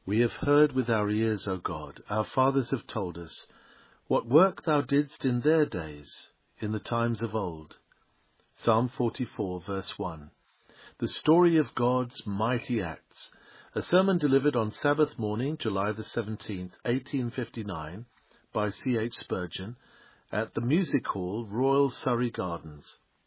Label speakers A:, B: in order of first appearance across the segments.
A: We have heard with our ears, O God, our fathers have told us, what work thou didst in their days, in the times of old. Psalm 44, verse 1. The story of God's mighty acts. A sermon delivered on Sabbath morning, July the 17th, 1859, by C.H. Spurgeon, at the Music Hall, Royal Surrey Gardens.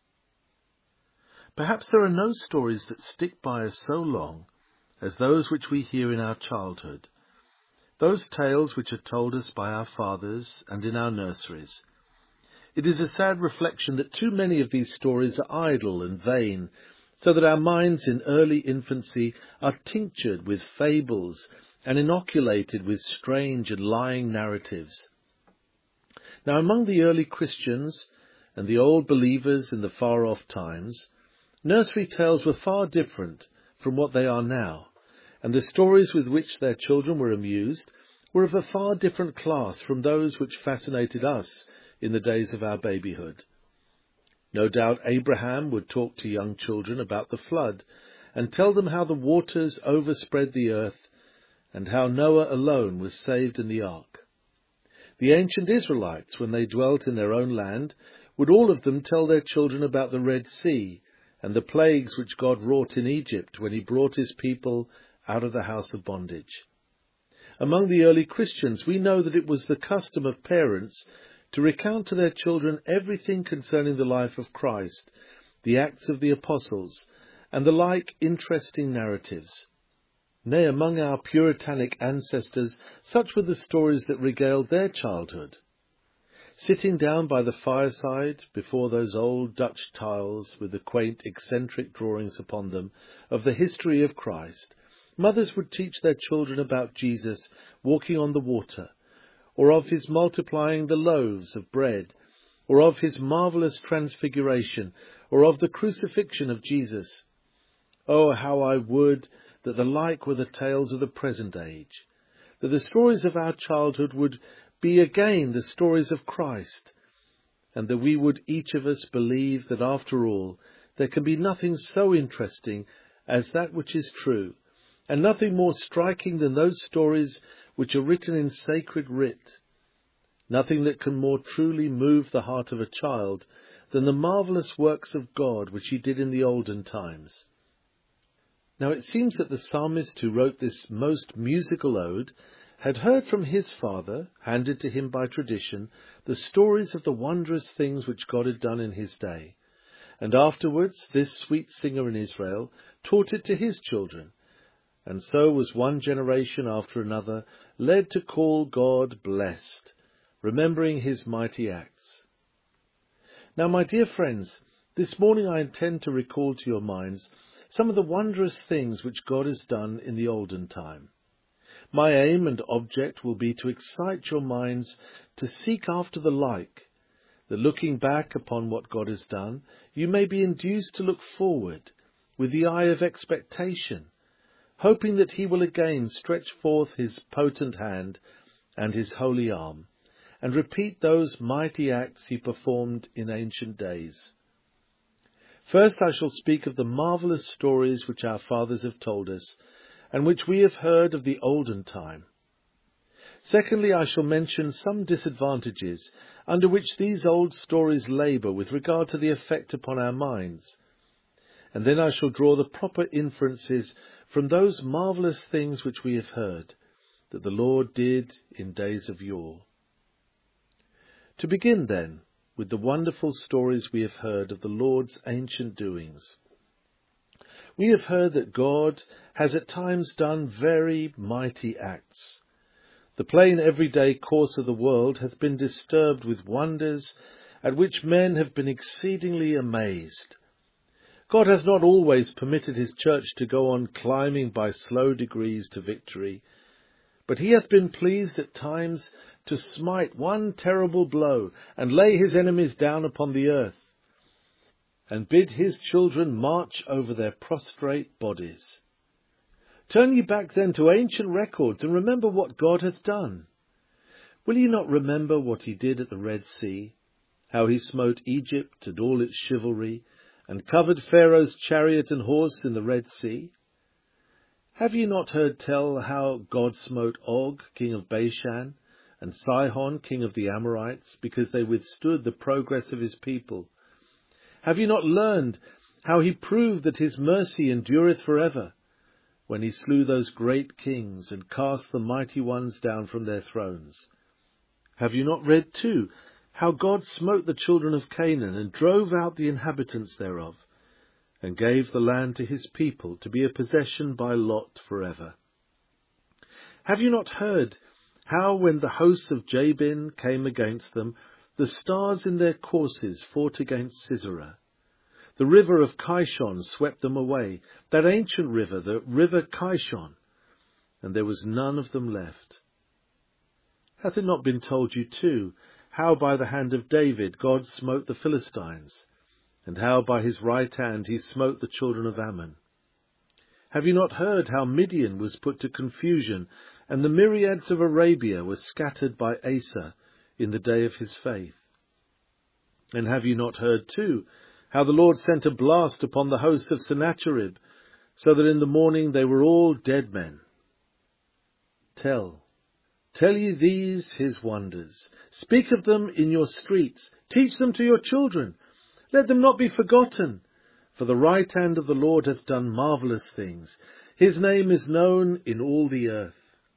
A: Perhaps there are no stories that stick by us so long as those which we hear in our childhood, those tales which are told us by our fathers and in our nurseries. It is a sad reflection that too many of these stories are idle and vain, so that our minds in early infancy are tinctured with fables and inoculated with strange and lying narratives. Now, among the early Christians and the old believers in the far-off times, nursery tales were far different from what they are now, and the stories with which their children were amused were of a far different class from those which fascinated us in the days of our babyhood. No doubt Abraham would talk to young children about the flood and tell them how the waters overspread the earth and how Noah alone was saved in the ark. The ancient Israelites, when they dwelt in their own land, would all of them tell their children about the Red Sea and the plagues which God wrought in Egypt when he brought his people out of the house of bondage. Among the early Christians, we know that it was the custom of parents to recount to their children everything concerning the life of Christ, the Acts of the Apostles, and the like interesting narratives. Nay, among our Puritanic ancestors, such were the stories that regaled their childhood. Sitting down by the fireside before those old Dutch tiles with the quaint eccentric drawings upon them of the history of Christ, mothers would teach their children about Jesus walking on the water, or of his multiplying the loaves of bread, or of his marvellous transfiguration, or of the crucifixion of Jesus. Oh, how I would that the like were the tales of the present age, that the stories of our childhood would be again the stories of Christ, and that we would each of us believe that after all there can be nothing so interesting as that which is true, and nothing more striking than those stories which are written in sacred writ, nothing that can more truly move the heart of a child than the marvellous works of God which he did in the olden times. Now it seems that the psalmist who wrote this most musical ode had heard from his father, handed to him by tradition, the stories of the wondrous things which God had done in his day, and afterwards this sweet singer in Israel taught it to his children, and so was one generation after another led to call God blessed, remembering his mighty acts. Now, my dear friends, this morning I intend to recall to your minds some of the wondrous things which God has done in the olden time. My aim and object will be to excite your minds to seek after the like, that looking back upon what God has done, you may be induced to look forward with the eye of expectation, hoping that he will again stretch forth his potent hand and his holy arm, and repeat those mighty acts he performed in ancient days. First I shall speak of the marvellous stories which our fathers have told us, and which we have heard of the olden time. Secondly, I shall mention some disadvantages under which these old stories labour with regard to the effect upon our minds. And then I shall draw the proper inferences from those marvellous things which we have heard, that the Lord did in days of yore. To begin, then, with the wonderful stories we have heard of the Lord's ancient doings. We have heard that God has at times done very mighty acts. The plain everyday course of the world hath been disturbed with wonders at which men have been exceedingly amazed. God hath not always permitted his church to go on climbing by slow degrees to victory, but he hath been pleased at times to smite one terrible blow and lay his enemies down upon the earth, and bid his children march over their prostrate bodies. Turn ye back then to ancient records, and remember what God hath done. Will ye not remember what he did at the Red Sea, how he smote Egypt and all its chivalry, and covered Pharaoh's chariot and horse in the Red Sea? Have ye not heard tell how God smote Og, king of Bashan, and Sihon, king of the Amorites, because they withstood the progress of his people? Have ye not learned how he proved that his mercy endureth forever, when he slew those great kings, and cast the mighty ones down from their thrones? Have you not read too how God smote the children of Canaan, and drove out the inhabitants thereof, and gave the land to his people to be a possession by lot forever? Have you not heard how, when the hosts of Jabin came against them, the stars in their courses fought against Sisera? The river of Kishon swept them away, that ancient river, the river Kishon, and there was none of them left. Hath it not been told you too, how by the hand of David God smote the Philistines, and how by his right hand he smote the children of Ammon? Have you not heard how Midian was put to confusion, and the myriads of Arabia were scattered by Asa in the day of his faith? And have you not heard too how the Lord sent a blast upon the host of Sennacherib, so that in the morning they were all dead men? Tell ye these his wonders. Speak of them in your streets. Teach them to your children. Let them not be forgotten. For the right hand of the Lord hath done marvellous things. His name is known in all the earth.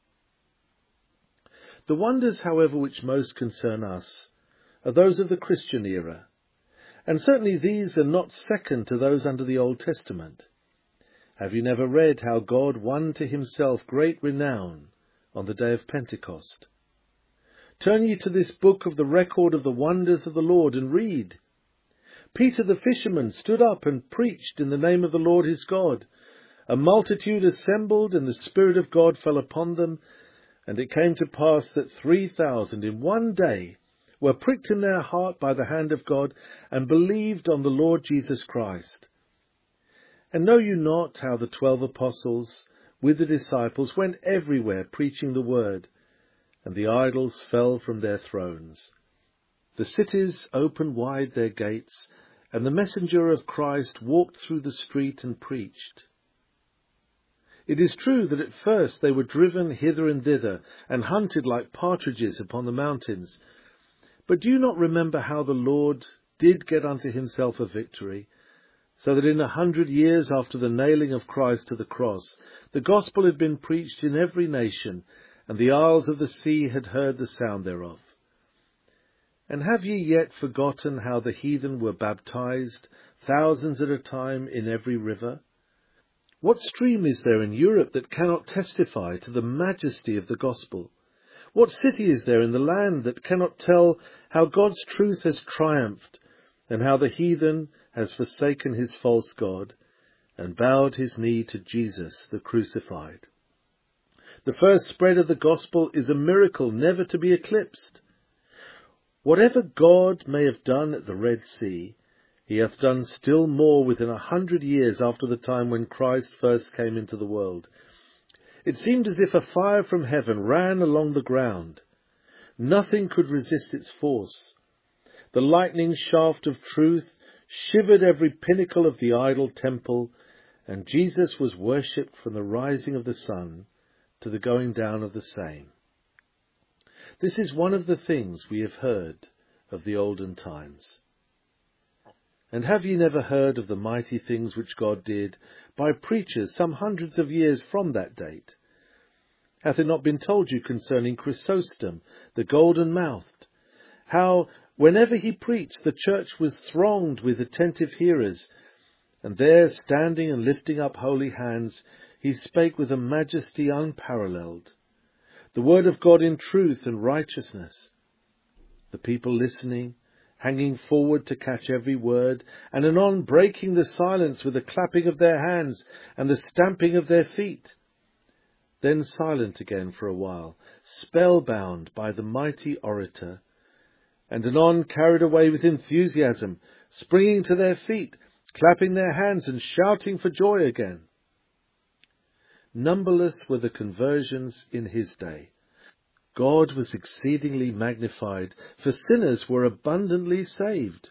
A: The wonders, however, which most concern us are those of the Christian era, and certainly these are not second to those under the Old Testament. Have you never read how God won to himself great renown on the day of Pentecost? Turn ye to this book of the record of the wonders of the Lord, and read. Peter the fisherman stood up and preached in the name of the Lord his God. A multitude assembled, and the Spirit of God fell upon them, and it came to pass that 3,000 in one day were pricked in their heart by the hand of God, and believed on the Lord Jesus Christ. And know you not how the 12 apostles with the disciples went everywhere preaching the word, and the idols fell from their thrones? The cities opened wide their gates, and the messenger of Christ walked through the street and preached. It is true that at first they were driven hither and thither, and hunted like partridges upon the mountains. But do you not remember how the Lord did get unto himself a victory, so that in 100 years after the nailing of Christ to the cross, the gospel had been preached in every nation, and the isles of the sea had heard the sound thereof? And have ye yet forgotten how the heathen were baptized, thousands at a time, in every river? What stream is there in Europe that cannot testify to the majesty of the gospel? What city is there in the land that cannot tell how God's truth has triumphed, and how the heathen has forsaken his false god, and bowed his knee to Jesus the crucified? The first spread of the gospel is a miracle never to be eclipsed. Whatever God may have done at the Red Sea, he hath done still more within 100 years after the time when Christ first came into the world. It seemed as if a fire from heaven ran along the ground. Nothing could resist its force. The lightning shaft of truth shivered every pinnacle of the idol temple, and Jesus was worshipped from the rising of the sun to the going down of the same. This is one of the things we have heard of the olden times. And have ye never heard of the mighty things which God did by preachers some hundreds of years from that date? Hath it not been told you concerning Chrysostom, the golden-mouthed, how, whenever he preached, the church was thronged with attentive hearers, and there, standing and lifting up holy hands, he spake with a majesty unparalleled, the word of God in truth and righteousness. The people listening, hanging forward to catch every word, and anon breaking the silence with the clapping of their hands and the stamping of their feet. Then silent again for a while, spellbound by the mighty orator, and anon carried away with enthusiasm, springing to their feet, clapping their hands and shouting for joy again. Numberless were the conversions in his day. God was exceedingly magnified, for sinners were abundantly saved.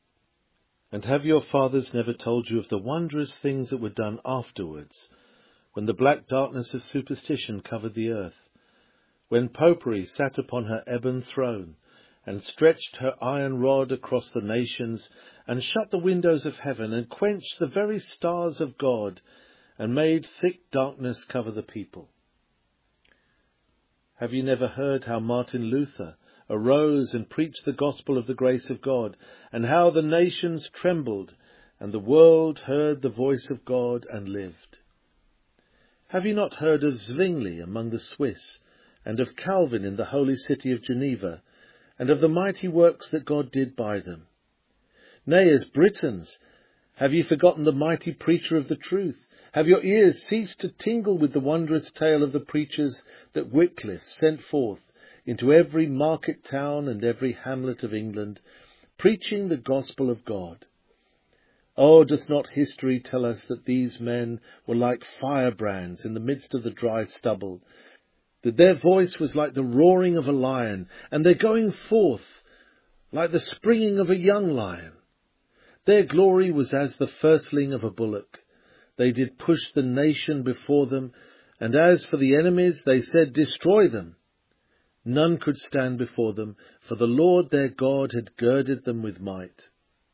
A: And have your fathers never told you of the wondrous things that were done afterwards, when the black darkness of superstition covered the earth, when Popery sat upon her ebon throne, and stretched her iron rod across the nations, and shut the windows of heaven, and quenched the very stars of God, and made thick darkness cover the people. Have you never heard how Martin Luther arose and preached the gospel of the grace of God, and how the nations trembled, and the world heard the voice of God and lived? Have you not heard of Zwingli among the Swiss, and of Calvin in the holy city of Geneva, and of the mighty works that God did by them? Nay, as Britons, have ye forgotten the mighty preacher of the truth? Have your ears ceased to tingle with the wondrous tale of the preachers that Wycliffe sent forth into every market town and every hamlet of England, preaching the gospel of God? Oh, doth not history tell us that these men were like firebrands in the midst of the dry stubble, that their voice was like the roaring of a lion, and their going forth like the springing of a young lion? Their glory was as the firstling of a bullock. They did push the nation before them, and as for the enemies, they said, Destroy them. None could stand before them, for the Lord their God had girded them with might.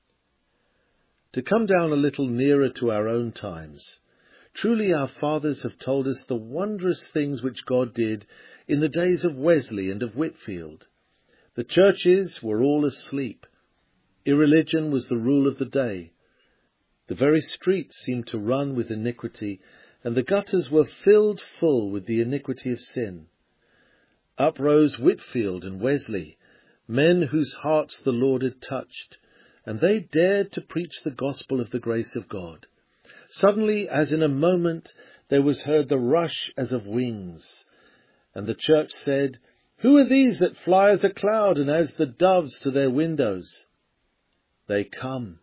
A: To come down a little nearer to our own times, truly our fathers have told us the wondrous things which God did in the days of Wesley and of Whitefield. The churches were all asleep. Irreligion was the rule of the day. The very streets seemed to run with iniquity, and the gutters were filled full with the iniquity of sin. Up rose Whitefield and Wesley, men whose hearts the Lord had touched, and they dared to preach the gospel of the grace of God. Suddenly, as in a moment, there was heard the rush as of wings, and the church said, Who are these that fly as a cloud and as the doves to their windows? They come,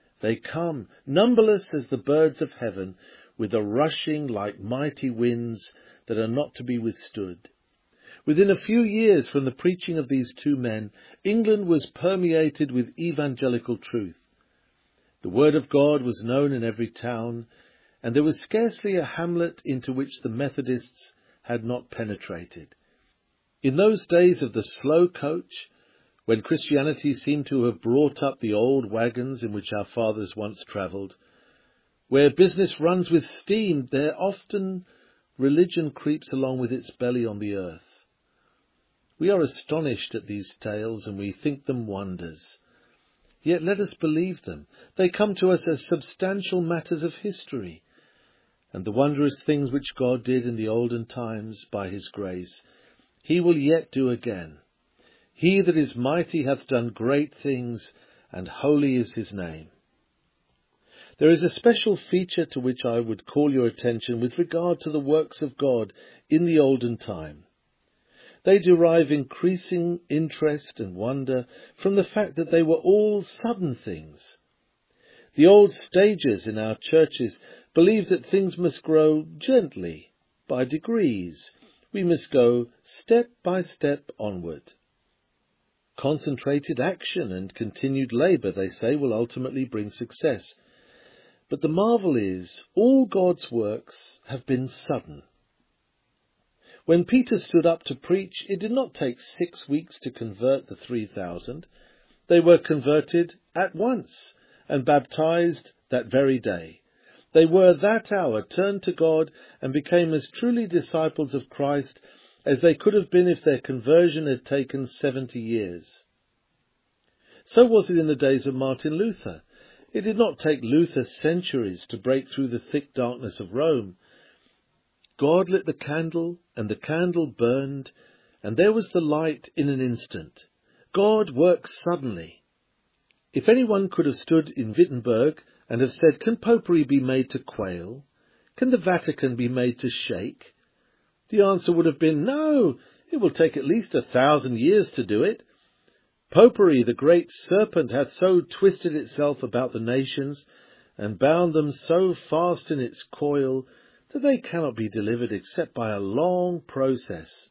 A: numberless as the birds of heaven, with a rushing like mighty winds that are not to be withstood. Within a few years from the preaching of these two men, England was permeated with evangelical truth. The word of God was known in every town, and there was scarcely a hamlet into which the Methodists had not penetrated. In those days of the slow coach, when Christianity seemed to have brought up the old wagons in which our fathers once travelled, where business runs with steam, there often religion creeps along with its belly on the earth. We are astonished at these tales, and we think them wonders. Yet let us believe them. They come to us as substantial matters of history. And the wondrous things which God did in the olden times by his grace, he will yet do again. He that is mighty hath done great things, and holy is his name. There is a special feature to which I would call your attention with regard to the works of God in the olden time. They derive increasing interest and wonder from the fact that they were all sudden things. The old stagers in our churches believed that things must grow gently, by degrees. We must go step by step onward. Concentrated action and continued labour, they say, will ultimately bring success. But the marvel is, all God's works have been sudden. When Peter stood up to preach, it did not take 6 weeks to convert the 3,000. They were converted at once and baptized that very day. They were that hour turned to God and became as truly disciples of Christ as they could have been if their conversion had taken 70 years. So was it in the days of Martin Luther. It did not take Luther centuries to break through the thick darkness of Rome. God lit the candle, and the candle burned, and there was the light in an instant. God works suddenly. If anyone could have stood in Wittenberg and have said, Can Popery be made to quail? Can the Vatican be made to shake? The answer would have been, no, it will take at least 1,000 years to do it. Popery, the great serpent, hath so twisted itself about the nations, and bound them so fast in its coil, that they cannot be delivered except by a long process.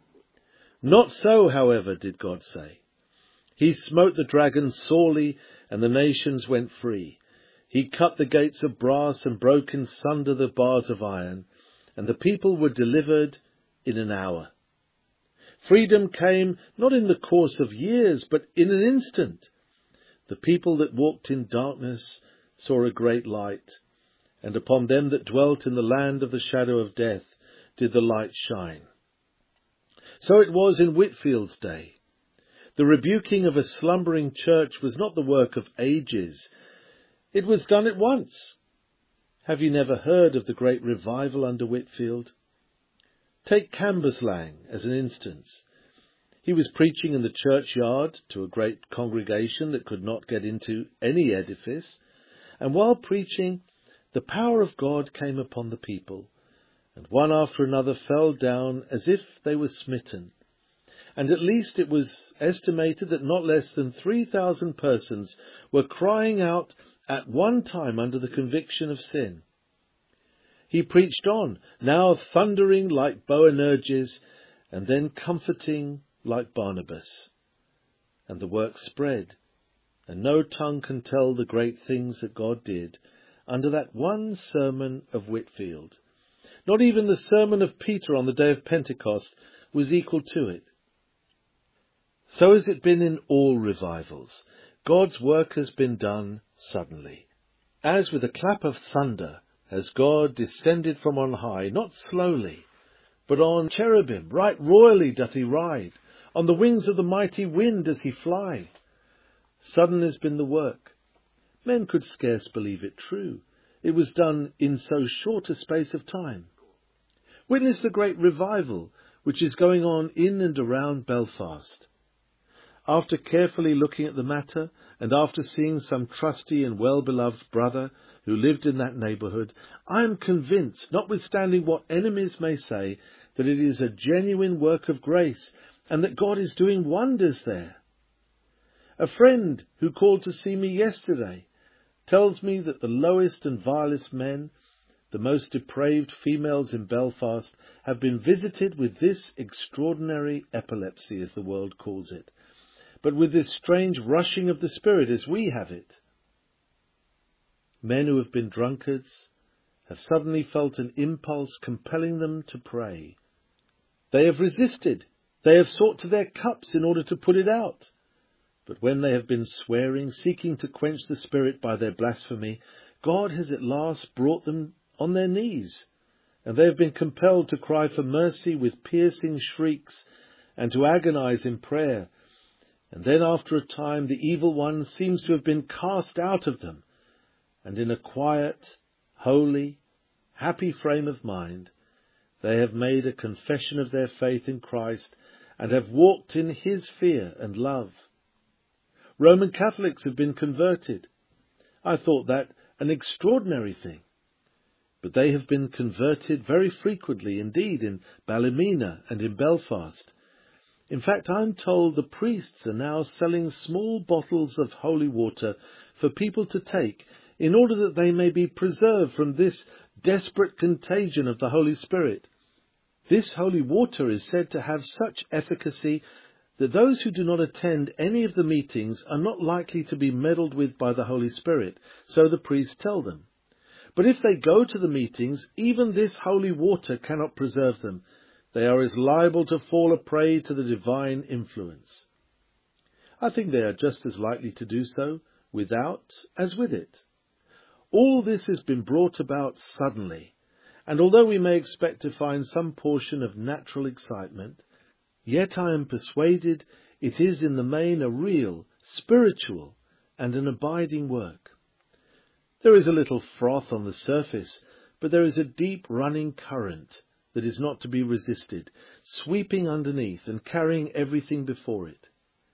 A: Not so, however, did God say. He smote the dragon sorely, and the nations went free. He cut the gates of brass and broke in sunder the bars of iron, and the people were delivered in an hour. Freedom came not in the course of years, but in an instant. The people that walked in darkness saw a great light, and upon them that dwelt in the land of the shadow of death did the light shine. So it was in Whitfield's day. The rebuking of a slumbering church was not the work of ages. It was done at once. Have you never heard of the great revival under Whitfield? Take Cambuslang as an instance. He was preaching in the churchyard to a great congregation that could not get into any edifice, and while preaching, the power of God came upon the people, and one after another fell down as if they were smitten. And at least it was estimated that not less than 3,000 persons were crying out at one time under the conviction of sin. He preached on, now thundering like Boanerges, and then comforting like Barnabas. And the work spread, and no tongue can tell the great things that God did under that one sermon of Whitfield. Not even the sermon of Peter on the day of Pentecost was equal to it. So has it been in all revivals. God's work has been done suddenly. As with a clap of thunder, has God descended from on high, not slowly, but on cherubim, right royally doth he ride, on the wings of the mighty wind does he fly. Sudden has been the work. Men could scarce believe it true. It was done in so short a space of time. Witness the great revival which is going on in and around Belfast. After carefully looking at the matter, and after seeing some trusty and well-beloved brother who lived in that neighbourhood, I am convinced, notwithstanding what enemies may say, that it is a genuine work of grace, and that God is doing wonders there. A friend who called to see me yesterday tells me that the lowest and vilest men, the most depraved females in Belfast, have been visited with this extraordinary epilepsy, as the world calls it, but with this strange rushing of the spirit as we have it. Men who have been drunkards have suddenly felt an impulse compelling them to pray. They have resisted. They have sought to their cups in order to put it out. But when they have been swearing, seeking to quench the spirit by their blasphemy, God has at last brought them on their knees, and they have been compelled to cry for mercy with piercing shrieks and to agonize in prayer. And then after a time the evil one seems to have been cast out of them, and in a quiet, holy, happy frame of mind, they have made a confession of their faith in Christ and have walked in his fear and love. Roman Catholics have been converted. I thought that an extraordinary thing. But they have been converted very frequently indeed in Ballymena and in Belfast. In fact, I am told the priests are now selling small bottles of holy water for people to take in order that they may be preserved from this desperate contagion of the Holy Spirit. This holy water is said to have such efficacy that those who do not attend any of the meetings are not likely to be meddled with by the Holy Spirit, so the priests tell them. But if they go to the meetings, even this holy water cannot preserve them. They are as liable to fall a prey to the divine influence. I think they are just as likely to do so without as with it. All this has been brought about suddenly, and although we may expect to find some portion of natural excitement, yet I am persuaded it is in the main a real, spiritual, and an abiding work. There is a little froth on the surface, but there is a deep running current that is not to be resisted, sweeping underneath and carrying everything before it.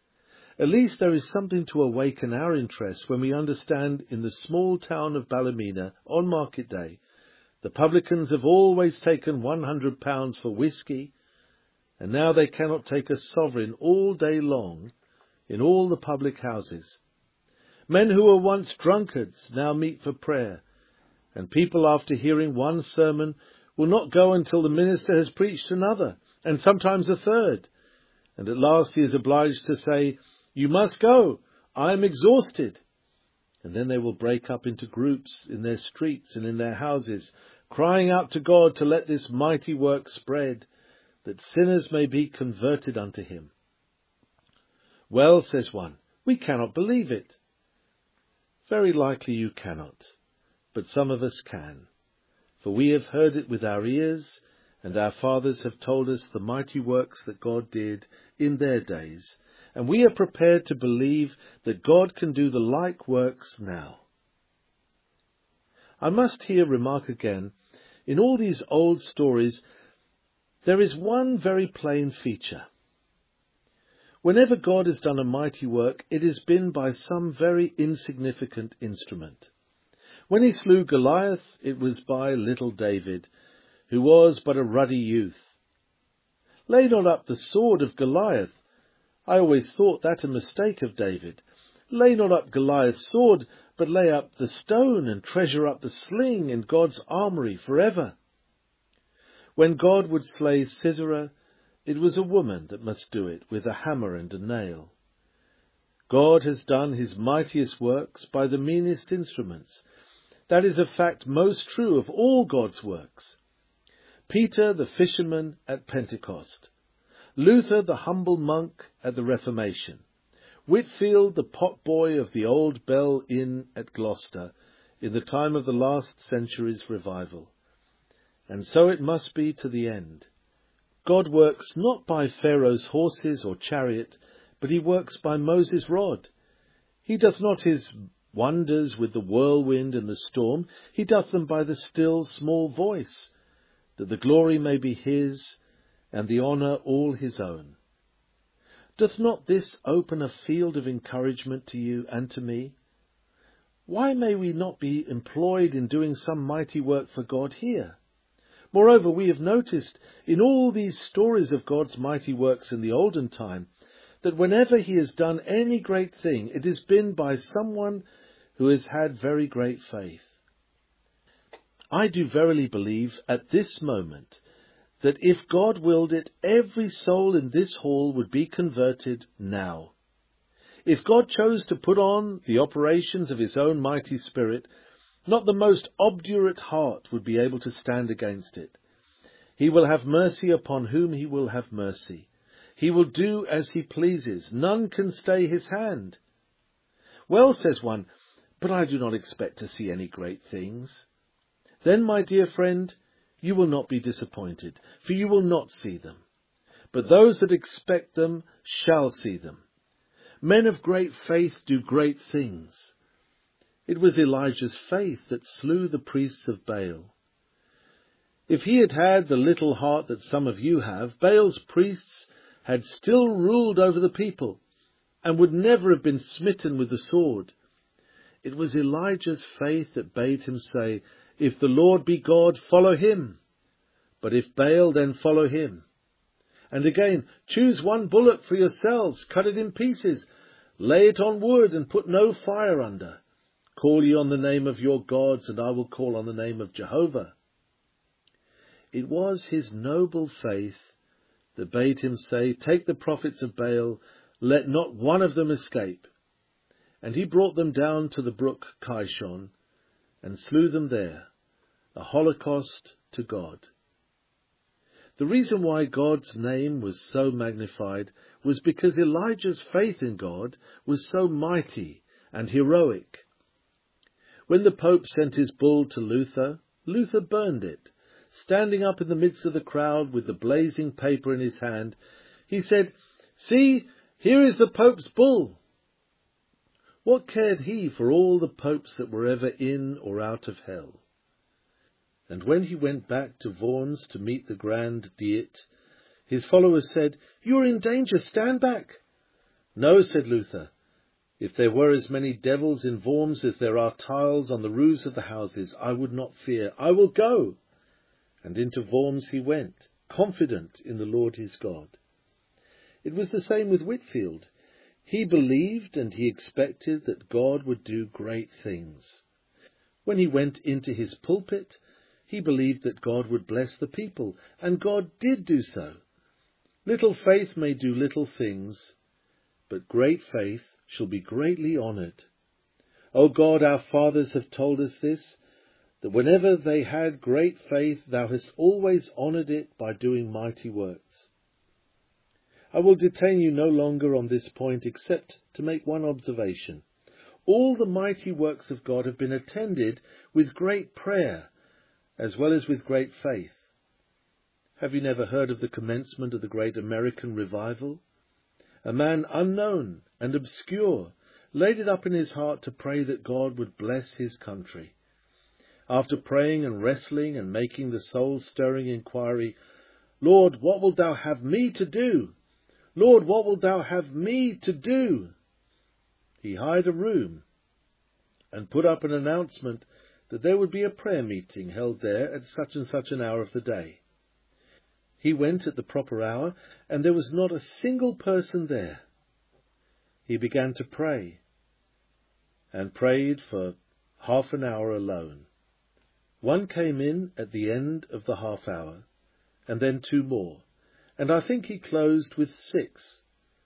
A: At least there is something to awaken our interest when we understand in the small town of Ballymena, on market day, the publicans have always taken £100 for whisky, and now they cannot take a sovereign all day long in all the public houses. Men who were once drunkards now meet for prayer, and people after hearing one sermon will not go until the minister has preached another, and sometimes a third, and at last he is obliged to say, "You must go, I am exhausted." And then they will break up into groups in their streets and in their houses, crying out to God to let this mighty work spread, that sinners may be converted unto him. Well, says one, we cannot believe it. Very likely you cannot, but some of us can. For we have heard it with our ears, and our fathers have told us the mighty works that God did in their days, and we are prepared to believe that God can do the like works now. I must here remark again, in all these old stories, there is one very plain feature. Whenever God has done a mighty work, it has been by some very insignificant instrument. When he slew Goliath, it was by little David, who was but a ruddy youth. Lay not up the sword of Goliath. I always thought that a mistake of David. Lay not up Goliath's sword, but lay up the stone and treasure up the sling in God's armoury forever. When God would slay Sisera, it was a woman that must do it with a hammer and a nail. God has done his mightiest works by the meanest instruments. That is a fact most true of all God's works. Peter the fisherman at Pentecost, Luther the humble monk at the Reformation, Whitfield the potboy of the Old Bell Inn at Gloucester in the time of the last century's revival. And so it must be to the end. God works not by Pharaoh's horses or chariot, but he works by Moses' rod. He doth not his wonders with the whirlwind and the storm, he doth them by the still small voice, that the glory may be his, and the honour all his own. Doth not this open a field of encouragement to you and to me? Why may we not be employed in doing some mighty work for God here? Moreover, we have noticed in all these stories of God's mighty works in the olden time, that whenever he has done any great thing, it has been by someone who has had very great faith. I do verily believe at this moment that if God willed it, every soul in this hall would be converted now. If God chose to put on the operations of his own mighty Spirit, not the most obdurate heart would be able to stand against it. He will have mercy upon whom he will have mercy. He will do as he pleases. None can stay his hand. Well, says one, but I do not expect to see any great things. Then, my dear friend, you will not be disappointed, for you will not see them. But those that expect them shall see them. Men of great faith do great things. It was Elijah's faith that slew the priests of Baal. If he had had the little heart that some of you have, Baal's priests had still ruled over the people, and would never have been smitten with the sword. It was Elijah's faith that bade him say, if the Lord be God, follow him. But if Baal, then follow him. And again, choose one bullock for yourselves, cut it in pieces, lay it on wood, and put no fire under. Call ye on the name of your gods, and I will call on the name of Jehovah. It was his noble faith that bade him say, take the prophets of Baal, let not one of them escape. And he brought them down to the brook Kishon, and slew them there, a holocaust to God. The reason why God's name was so magnified was because Elijah's faith in God was so mighty and heroic. When the Pope sent his bull to Luther, Luther burned it. Standing up in the midst of the crowd with the blazing paper in his hand, he said, see, here is the Pope's bull. What cared he for all the popes that were ever in or out of hell? And when he went back to Worms to meet the Grand Diet, his followers said, you are in danger, stand back. No, said Luther, if there were as many devils in Worms as there are tiles on the roofs of the houses, I would not fear. I will go. And into Worms he went, confident in the Lord his God. It was the same with Whitfield. He believed and he expected that God would do great things. When he went into his pulpit, he believed that God would bless the people, and God did do so. Little faith may do little things, but great faith shall be greatly honoured. O God, our fathers have told us this. that whenever they had great faith, thou hast always honoured it by doing mighty works. I will detain you no longer on this point, except to make one observation. All the mighty works of God have been attended with great prayer, as well as with great faith. Have you never heard of the commencement of the great American revival? A man unknown and obscure laid it up in his heart to pray that God would bless his country. After praying and wrestling and making the soul-stirring inquiry, Lord, what wilt thou have me to do? Lord, what wilt thou have me to do? He hired a room and put up an announcement that there would be a prayer meeting held there at such and such an hour of the day. He went at the proper hour, and there was not a single person there. He began to pray, and prayed for half an hour alone. One came in at the end of the half hour, and then two more, and I think he closed with 6.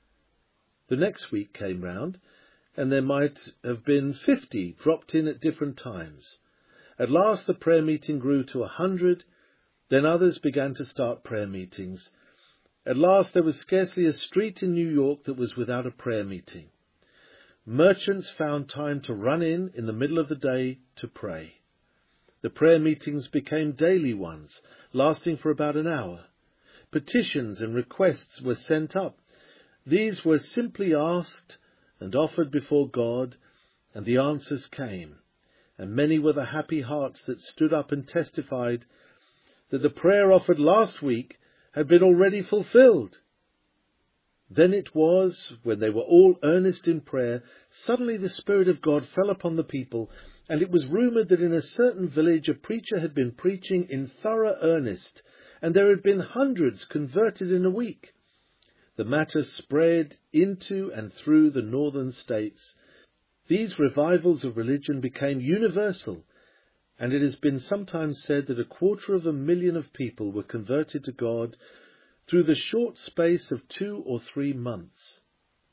A: The next week came round, and there might have been 50 dropped in at different times. At last the prayer meeting grew to 100, then others began to start prayer meetings. At last there was scarcely a street in New York that was without a prayer meeting. Merchants found time to run in the middle of the day to pray. The prayer meetings became daily ones, lasting for about an hour. Petitions and requests were sent up. These were simply asked and offered before God, and the answers came. And many were the happy hearts that stood up and testified that the prayer offered last week had been already fulfilled. Then it was, when they were all earnest in prayer, suddenly the Spirit of God fell upon the people, and it was rumoured that in a certain village a preacher had been preaching in thorough earnest, and there had been hundreds converted in a week. The matter spread into and through the northern states. These revivals of religion became universal, and it has been sometimes said that 250,000 of people were converted to God through the short space of 2 or 3 months.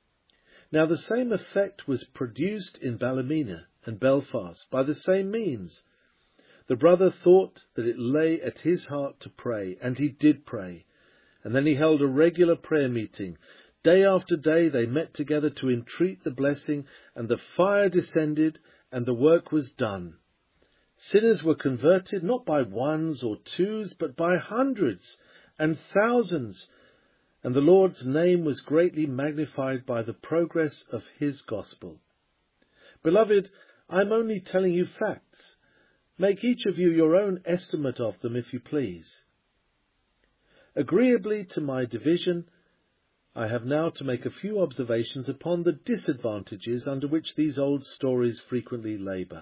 A: Now the same effect was produced in Ballymena and Belfast by the same means. The brother thought that it lay at his heart to pray, and he did pray, and then he held a regular prayer meeting. Day after day they met together to entreat the blessing, and the fire descended, and the work was done. Sinners were converted not by ones or twos, but by hundreds and thousands, and the Lord's name was greatly magnified by the progress of his gospel. Beloved, I am only telling you facts. Make each of you your own estimate of them, if you please. Agreeably to my division, I have now to make a few observations upon the disadvantages under which these old stories frequently labour.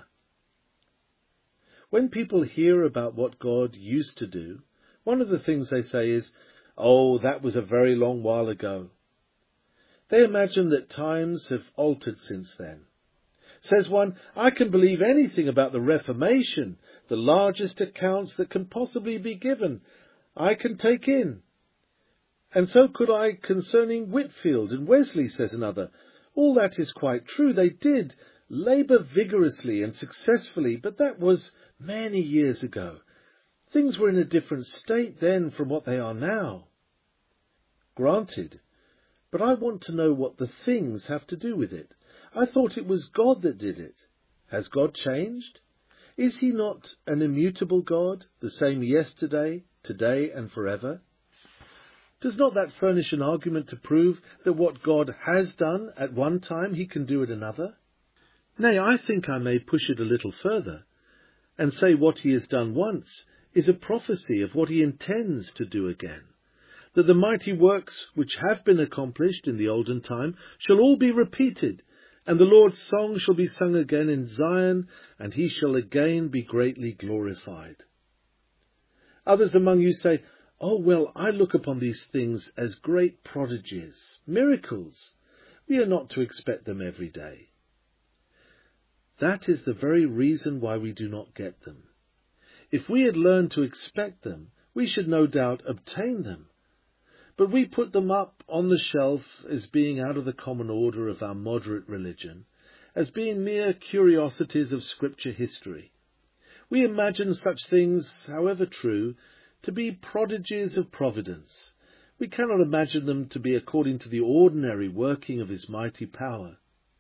A: When people hear about what God used to do, one of the things they say is, "Oh, that was a very long while ago." They imagine that times have altered since then. Says one, "I can believe anything about the Reformation, the largest accounts that can possibly be given, I can take in. And so could I concerning Whitfield and Wesley," says another. "All that is quite true. They did labour vigorously and successfully, but that was many years ago. Things were in a different state then from what they are now." Granted, but I want to know what the things have to do with it. I thought it was God that did it. Has God changed? Is he not an immutable God, the same yesterday, today, and forever? Does not that furnish an argument to prove that what God has done at one time he can do at another? Nay, I think I may push it a little further, and say what he has done once is a prophecy of what he intends to do again, that the mighty works which have been accomplished in the olden time shall all be repeated, and the Lord's song shall be sung again in Zion, and he shall again be greatly glorified. Others among you say, "Oh, well, I look upon these things as great prodigies, miracles. We are not to expect them every day." That is the very reason why we do not get them. If we had learned to expect them, we should no doubt obtain them. But we put them up on the shelf as being out of the common order of our moderate religion, as being mere curiosities of Scripture history. We imagine such things, however true, to be prodigies of providence. We cannot imagine them to be according to the ordinary working of his mighty power.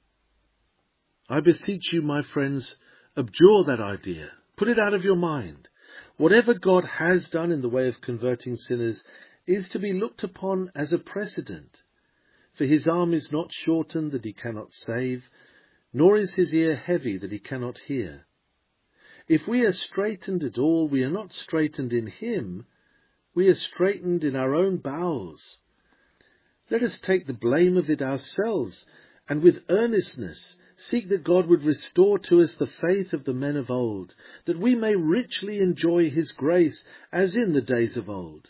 A: I beseech you, my friends, abjure that idea. Put it out of your mind. Whatever God has done in the way of converting sinners is to be looked upon as a precedent. For his arm is not shortened that he cannot save, nor is his ear heavy that he cannot hear. If we are straitened at all, we are not straitened in him, we are straitened in our own bowels. Let us take the blame of it ourselves, and with earnestness seek that God would restore to us the faith of the men of old, that we may richly enjoy his grace as in the days of old.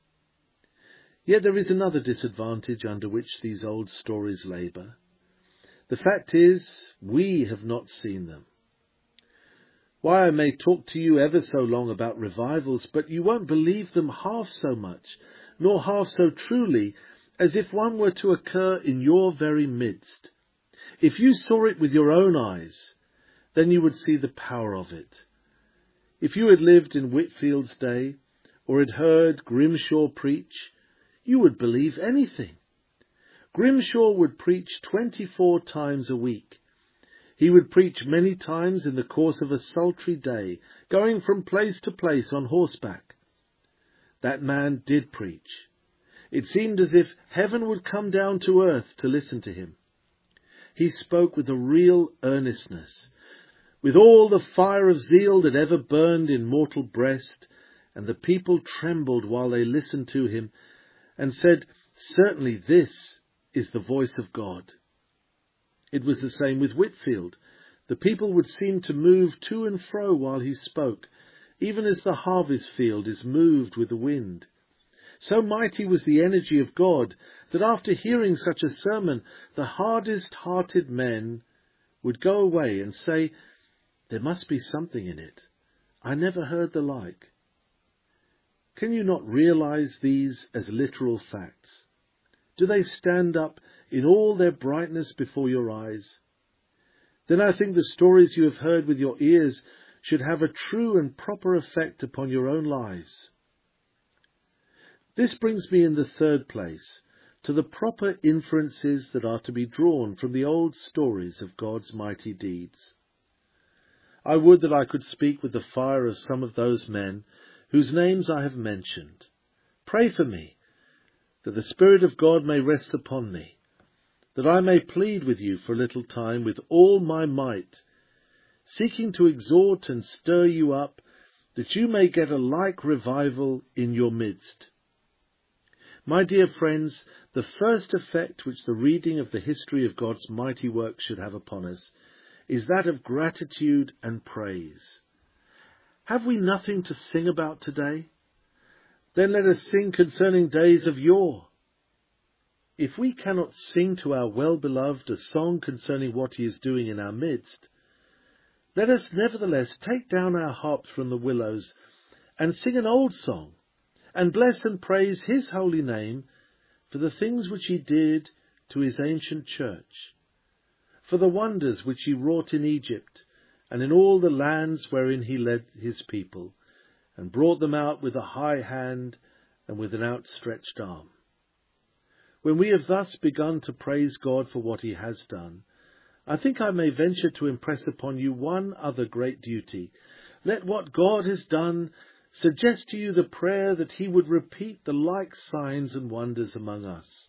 A: Yet there is another disadvantage under which these old stories labour. The fact is, we have not seen them. Why, I may talk to you ever so long about revivals, but you won't believe them half so much, nor half so truly, as if one were to occur in your very midst. If you saw it with your own eyes, then you would see the power of it. If you had lived in Whitfield's day, or had heard Grimshaw preach, you would believe anything. Grimshaw would preach 24 times a week. He would preach many times in the course of a sultry day, going from place to place on horseback. That man did preach. It seemed as if heaven would come down to earth to listen to him. He spoke with a real earnestness, with all the fire of zeal that ever burned in mortal breast, and the people trembled while they listened to him, and said, "Certainly this is the voice of God." It was the same with Whitfield. The people would seem to move to and fro while he spoke, even as the harvest field is moved with the wind. So mighty was the energy of God that after hearing such a sermon, the hardest-hearted men would go away and say, "There must be something in it. I never heard the like." Can you not realize these as literal facts? Do they stand up in all their brightness before your eyes? Then I think the stories you have heard with your ears should have a true and proper effect upon your own lives. This brings me in the third place to the proper inferences that are to be drawn from the old stories of God's mighty deeds. I would that I could speak with the fire of some of those men whose names I have mentioned. Pray for me, that the Spirit of God may rest upon me, that I may plead with you for a little time with all my might, seeking to exhort and stir you up, that you may get a like revival in your midst. My dear friends, the first effect which the reading of the history of God's mighty work should have upon us is that of gratitude and praise. Have we nothing to sing about today? Then let us sing concerning days of yore. If we cannot sing to our well-beloved a song concerning what he is doing in our midst, let us nevertheless take down our harps from the willows and sing an old song, and bless and praise his holy name for the things which he did to his ancient church, for the wonders which he wrought in Egypt and in all the lands wherein he led his people, and brought them out with a high hand and with an outstretched arm. When we have thus begun to praise God for what he has done, I think I may venture to impress upon you one other great duty. Let what God has done suggest to you the prayer that he would repeat the like signs and wonders among us.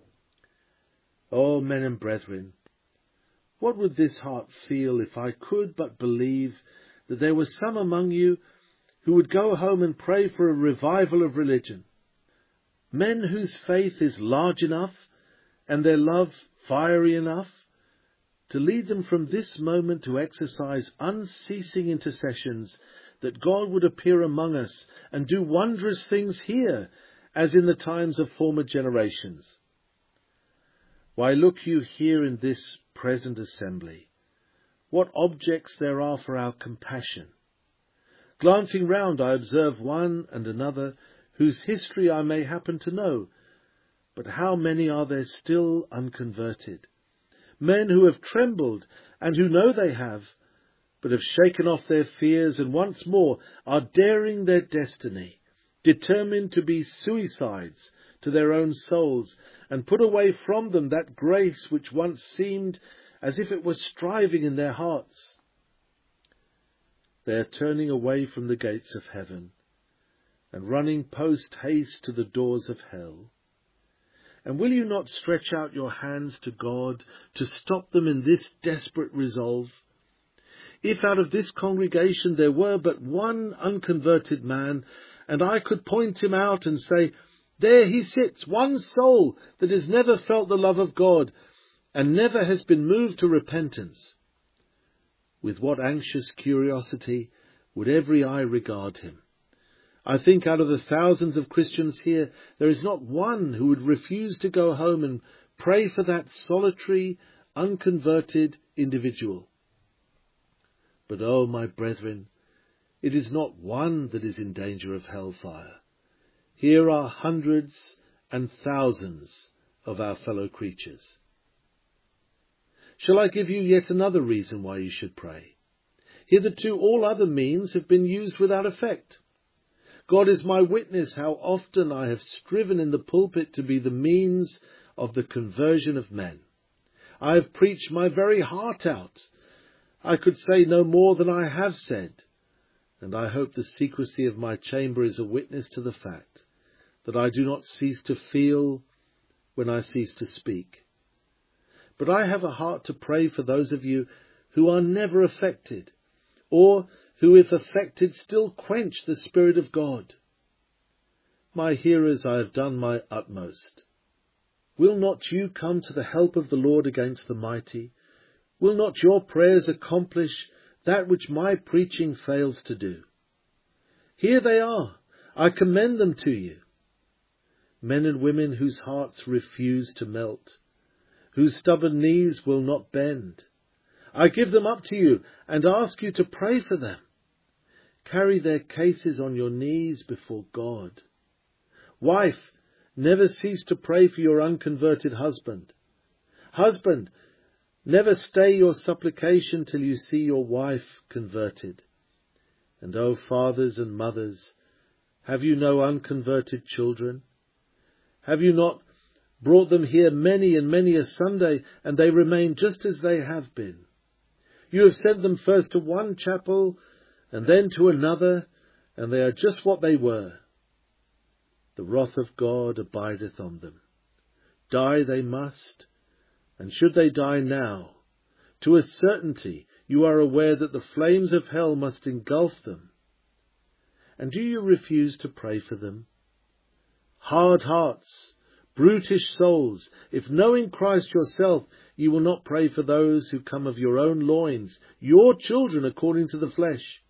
A: Oh, men and brethren, what would this heart feel if I could but believe that there were some among you who would go home and pray for a revival of religion? Men whose faith is large enough and their love fiery enough to lead them from this moment to exercise unceasing intercessions that God would appear among us and do wondrous things here, as in the times of former generations. Why, look you here in this present assembly, what objects there are for our compassion. Glancing round, I observe one and another whose history I may happen to know, but how many are there still unconverted? Men who have trembled, and who know they have, but have shaken off their fears and once more are daring their destiny, determined to be suicides to their own souls and put away from them that grace which once seemed as if it were striving in their hearts. They are turning away from the gates of heaven and running post-haste to the doors of hell. And will you not stretch out your hands to God to stop them in this desperate resolve? If out of this congregation there were but one unconverted man, and I could point him out and say, there he sits, one soul that has never felt the love of God and never has been moved to repentance, with what anxious curiosity would every eye regard him. I think out of the thousands of Christians here, there is not one who would refuse to go home and pray for that solitary, unconverted individual. But, oh, my brethren, it is not one that is in danger of hellfire. Here are hundreds and thousands of our fellow creatures. Shall I give you yet another reason why you should pray? Hitherto all other means have been used without effect. God is my witness how often I have striven in the pulpit to be the means of the conversion of men. I have preached my very heart out. I could say no more than I have said, and I hope the secrecy of my chamber is a witness to the fact that I do not cease to feel when I cease to speak. But I have a heart to pray for those of you who are never affected, or who, if affected, still quench the Spirit of God. My hearers, I have done my utmost. Will not you come to the help of the Lord against the mighty? Will not your prayers accomplish that which my preaching fails to do? Here they are. I commend them to you. Men and women whose hearts refuse to melt, whose stubborn knees will not bend. I give them up to you and ask you to pray for them. Carry their cases on your knees before God. Wife, never cease to pray for your unconverted husband. Husband, never stay your supplication till you see your wife converted. And O fathers and mothers, have you no unconverted children? Have you not brought them here many and many a Sunday, and they remain just as they have been? You have sent them first to one chapel, and then to another, and they are just what they were. The wrath of God abideth on them. Die they must, and should they die now, to a certainty you are aware that the flames of hell must engulf them. And do you refuse to pray for them? Hard hearts, brutish souls, if knowing Christ yourself, you will not pray for those who come of your own loins, your children according to the flesh.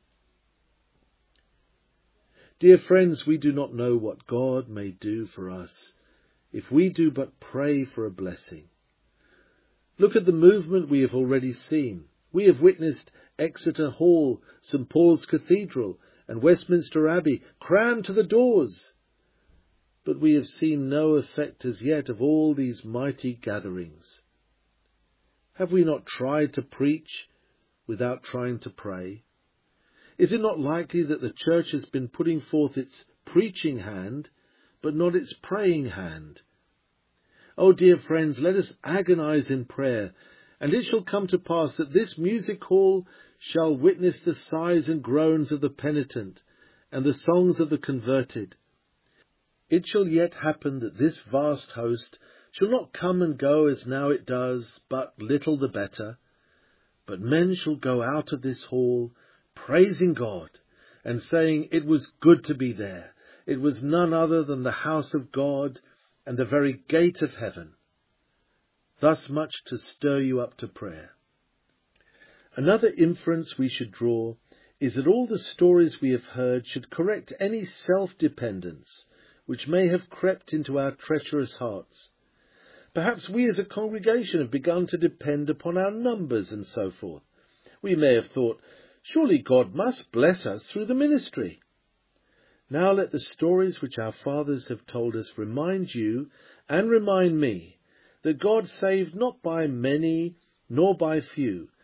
A: Dear friends, we do not know what God may do for us if we do but pray for a blessing. Look at the movement we have already seen. We have witnessed Exeter Hall, St. Paul's Cathedral, and Westminster Abbey crammed to the doors. But we have seen no effect as yet of all these mighty gatherings. Have we not tried to preach without trying to pray? Is it not likely that the Church has been putting forth its preaching hand, but not its praying hand? Oh, dear friends, let us agonize in prayer, and it shall come to pass that this music hall shall witness the sighs and groans of the penitent and the songs of the converted. It shall yet happen that this vast host shall not come and go as now it does, but little the better. But men shall go out of this hall, praising God, and saying, it was good to be there. It was none other than the house of God and the very gate of heaven. Thus much to stir you up to prayer. Another inference we should draw is that all the stories we have heard should correct any self-dependence which may have crept into our treacherous hearts. Perhaps we as a congregation have begun to depend upon our numbers and so forth. We may have thought, surely God must bless us through the ministry. Now let the stories which our fathers have told us remind you and remind me that God saved not by many nor by few,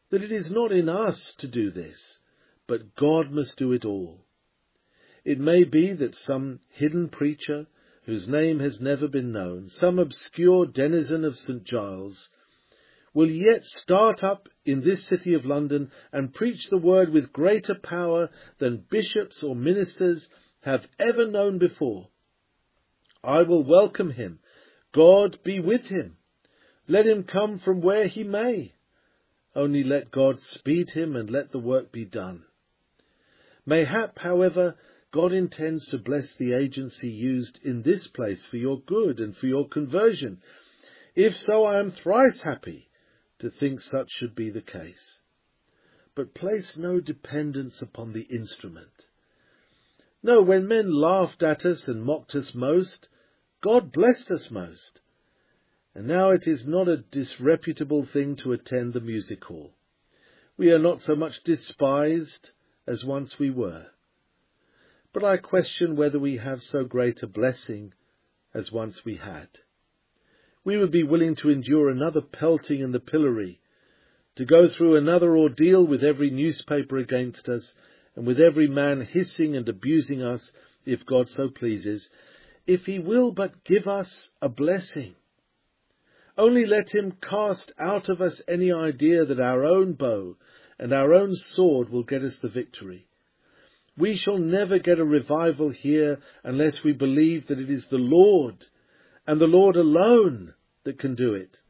A: that it is not in us to do this, but God must do it all. It may be that some hidden preacher, whose name has never been known, some obscure denizen of St. Giles, will yet start up in this city of London and preach the word with greater power than bishops or ministers have ever known before. I will welcome him. God be with him. Let him come from where he may. Only let God speed him and let the work be done. Mayhap, however, God intends to bless the agency used in this place for your good and for your conversion. If so, I am thrice happy to think such should be the case. But place no dependence upon the instrument. No, when men laughed at us and mocked us most, God blessed us most. And now it is not a disreputable thing to attend the music hall. We are not so much despised as once we were. But I question whether we have so great a blessing as once we had. We would be willing to endure another pelting in the pillory, to go through another ordeal with every newspaper against us, and with every man hissing and abusing us, if God so pleases, if he will but give us a blessing. Only let him cast out of us any idea that our own bow and our own sword will get us the victory. We shall never get a revival here unless we believe that it is the Lord, and the Lord alone, that can do it.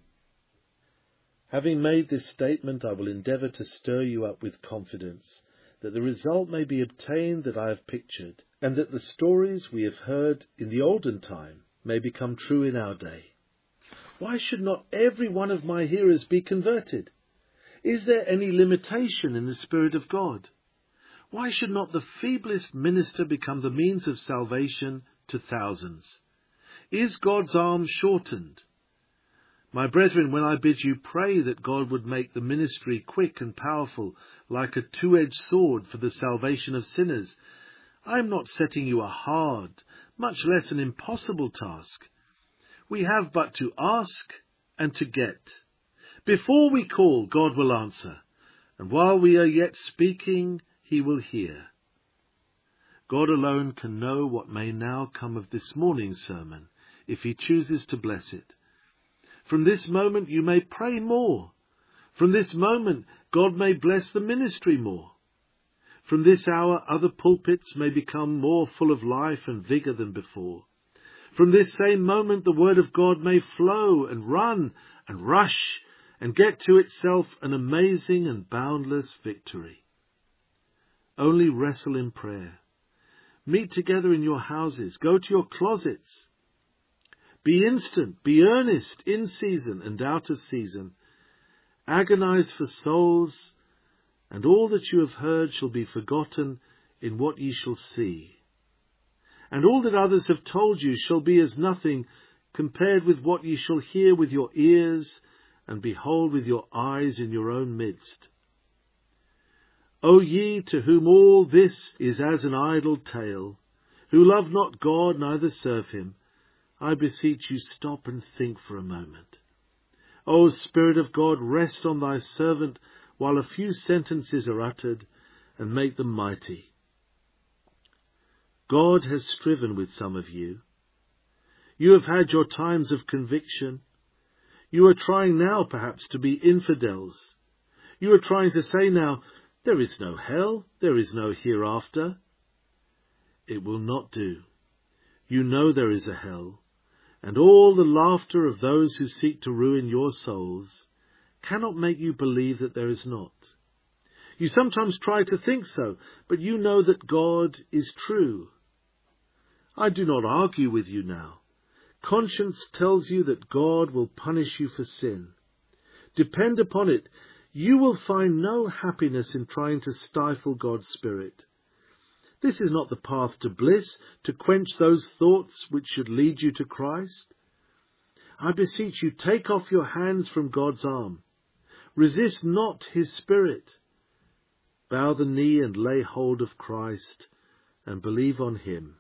A: Having made this statement, I will endeavour to stir you up with confidence, that the result may be obtained that I have pictured, and that the stories we have heard in the olden time may become true in our day. Why should not every one of my hearers be converted? Is there any limitation in the Spirit of God? Why should not the feeblest minister become the means of salvation to thousands? Is God's arm shortened? My brethren, when I bid you pray that God would make the ministry quick and powerful, like a two-edged sword for the salvation of sinners, I am not setting you a hard, much less an impossible task. We have but to ask and to get. Before we call, God will answer, and while we are yet speaking, he will hear. God alone can know what may now come of this morning's sermon, if he chooses to bless it. From this moment you may pray more. From this moment God may bless the ministry more. From this hour other pulpits may become more full of life and vigour than before. From this same moment the word of God may flow and run and rush and get to itself an amazing and boundless victory. Only wrestle in prayer. Meet together in your houses. Go to your closets. Be instant, be earnest, in season and out of season. Agonize for souls, and all that you have heard shall be forgotten in what ye shall see. And all that others have told you shall be as nothing compared with what ye shall hear with your ears and behold with your eyes in your own midst. O ye to whom all this is as an idle tale, who love not God neither serve him, I beseech you stop and think for a moment. O Spirit of God, rest on thy servant while a few sentences are uttered, and make them mighty. God has striven with some of you. You have had your times of conviction. You are trying now, perhaps, to be infidels. You are trying to say now, there is no hell, there is no hereafter. It will not do. You know there is a hell, and all the laughter of those who seek to ruin your souls cannot make you believe that there is not. You sometimes try to think so, but you know that God is true. I do not argue with you now. Conscience tells you that God will punish you for sin. Depend upon it, you will find no happiness in trying to stifle God's Spirit. This is not the path to bliss, to quench those thoughts which should lead you to Christ. I beseech you, take off your hands from God's arm. Resist not his Spirit. Bow the knee and lay hold of Christ, and believe on him.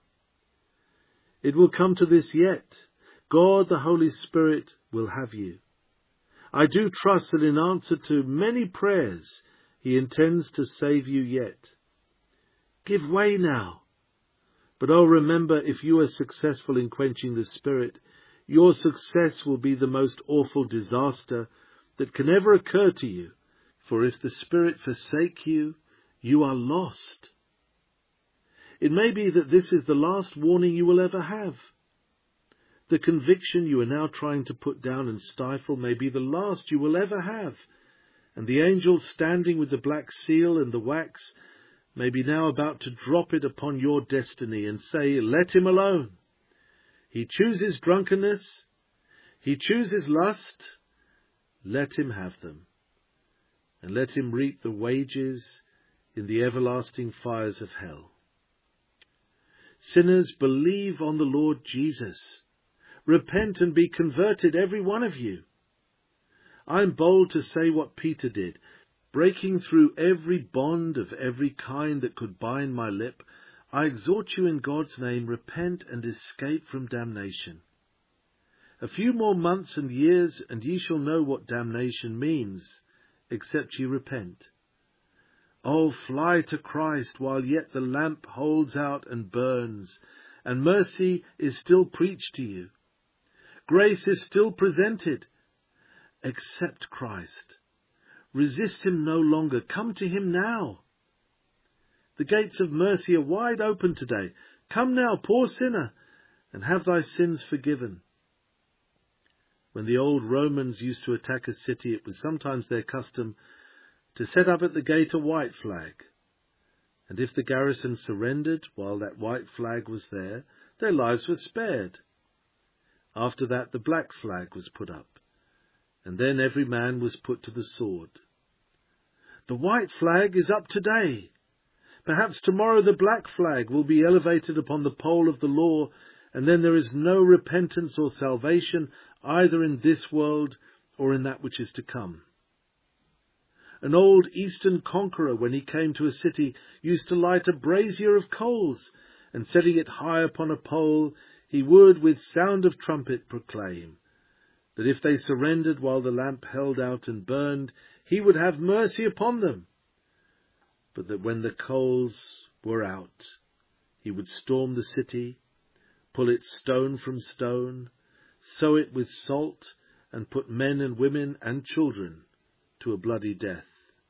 A: It will come to this yet. God, the Holy Spirit, will have you. I do trust that in answer to many prayers, he intends to save you yet. Give way now. But remember, if you are successful in quenching the Spirit, your success will be the most awful disaster that can ever occur to you. For if the Spirit forsake you, you are lost. It may be that this is the last warning you will ever have. The conviction you are now trying to put down and stifle may be the last you will ever have, and the angel standing with the black seal and the wax may be now about to drop it upon your destiny and say, let him alone. He chooses drunkenness, he chooses lust, let him have them, and let him reap the wages in the everlasting fires of hell. Sinners, believe on the Lord Jesus. Repent and be converted, every one of you. I am bold to say what Peter did. Breaking through every bond of every kind that could bind my lip, I exhort you in God's name, repent and escape from damnation. A few more months and years, and ye shall know what damnation means, except ye repent. Oh, fly to Christ while yet the lamp holds out and burns, and mercy is still preached to you. Grace is still presented. Accept Christ. Resist him no longer. Come to him now. The gates of mercy are wide open today. Come now, poor sinner, and have thy sins forgiven. When the old Romans used to attack a city, it was sometimes their custom to set up at the gate a white flag. And if the garrison surrendered while that white flag was there, their lives were spared. After that, the black flag was put up, and then every man was put to the sword. The white flag is up today. Perhaps tomorrow the black flag will be elevated upon the pole of the law, and then there is no repentance or salvation either in this world or in that which is to come. An old Eastern conqueror, when he came to a city, used to light a brazier of coals, and setting it high upon a pole, he would, with sound of trumpet, proclaim that if they surrendered while the lamp held out and burned, he would have mercy upon them. But that when the coals were out, he would storm the city, pull it stone from stone, sow it with salt, and put men and women and children to a bloody death.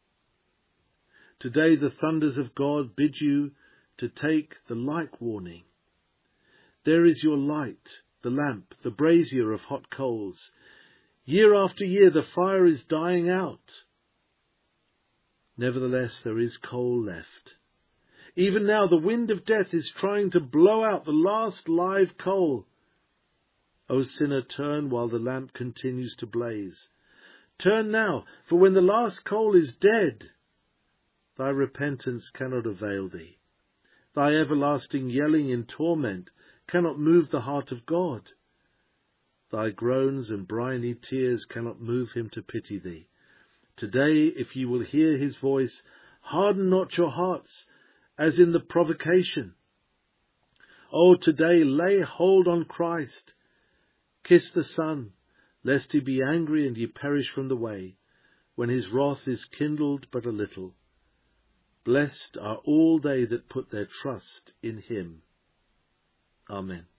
A: Today the thunders of God bid you to take the like warning. There is your light, the lamp, the brazier of hot coals. Year after year the fire is dying out. Nevertheless, there is coal left. Even now the wind of death is trying to blow out the last live coal. O sinner, turn while the lamp continues to blaze. Turn now, for when the last coal is dead, thy repentance cannot avail thee. Thy everlasting yelling in torment cannot move the heart of God. Thy groans and briny tears cannot move him to pity thee. Today, if ye will hear his voice, harden not your hearts, as in the provocation. O today, lay hold on Christ. Kiss the Son, lest he be angry and ye perish from the way, when his wrath is kindled but a little. Blessed are all they that put their trust in him. Amen.